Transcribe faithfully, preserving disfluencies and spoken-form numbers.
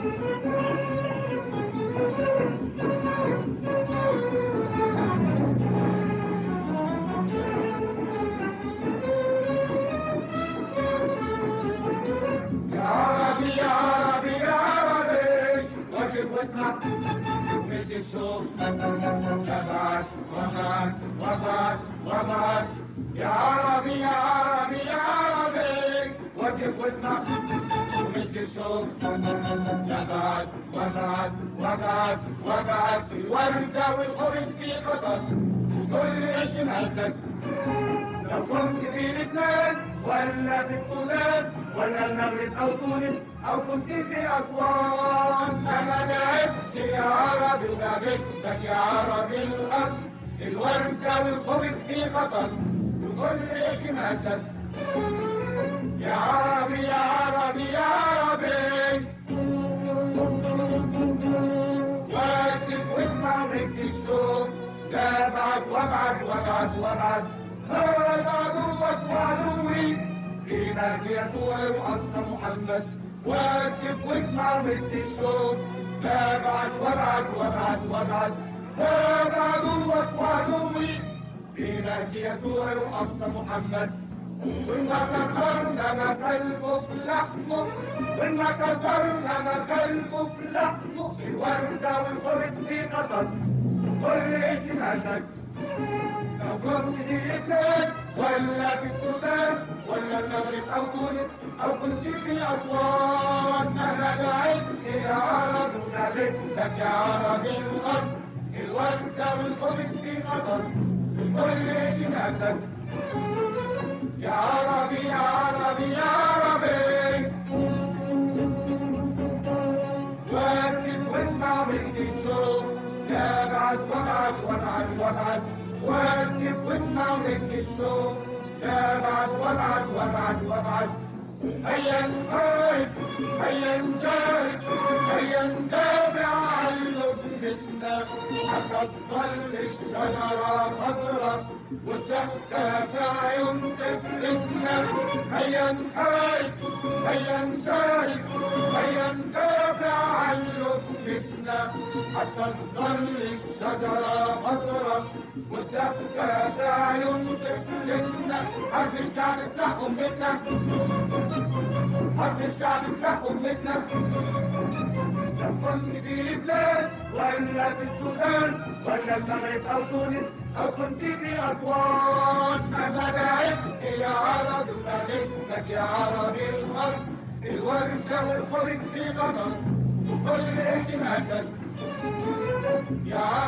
واسمع مد الشوق وبعد وبعد وبعد وبعد يا عربي يا عربي يا عربي وقف واسمع ومد الشوق وبعد وبعد وبعد وبعد الوردة والخبز في خطر وكل شيء مهزك لو كنت في لبنان ولا في السودان ولا المغرب او تونس او كنت في اسوان انا لعبت يا عربي ولعبتك يا عربي الارض الورده والخبز في خطر وكل شيء مهزك يا عربي يا عربي يا عربي واقف واسمع ومد الشوق لا بعد وابعد وابعد وابعد هذا عدوك وعدوي في ناحية وأصل محمد واقف واسمع ومد الشوق لا بعد وابعد وابعد وابعد هذا عدوك وعدوي في ناحية وأصل محمد وإنما كسرنا ما قلبه في لحمه وإنما كسرنا ما قلبه في لحمه الوردة والخبز في قطر كل شيء مهزك لو كنت في لبنان ولا في السودان ولا المغرب او تونس او كنت في اسوان انا لعبت يا عربي ولعبتك يا عربي الارض الورده والخبز في قطر الكل شيء مهزك يا عربي يا عربي يا عربي واقف واسمع ومد الشوق لا بعد وابعد وابعد وابعد واقف واسمع ومد الشوق لا بعد وابعد وابعد وابعد هيا نقايد هيا نجاهد هيا ندافع عن لقمتنا حتى تظل الشجرة خضرا والضحكة في عيون طفلتنا هيا نقايد هيا نجاهد هيا ندافع عن لقمتنا حتى تظل الشجرة خضرا والضحكة في عيون طفلتنا حرب الشعب سلاح أمتنا حرب الشعب سلاح أمتنا لو كنت في لبنان ولا في السودان ولا المغرب أو تونس أو كنت في أسوان أنا لعبت يا عربي ولعبتك يا عربي الأرض الوردة والخبز في قطر وكل شيء مهزك يا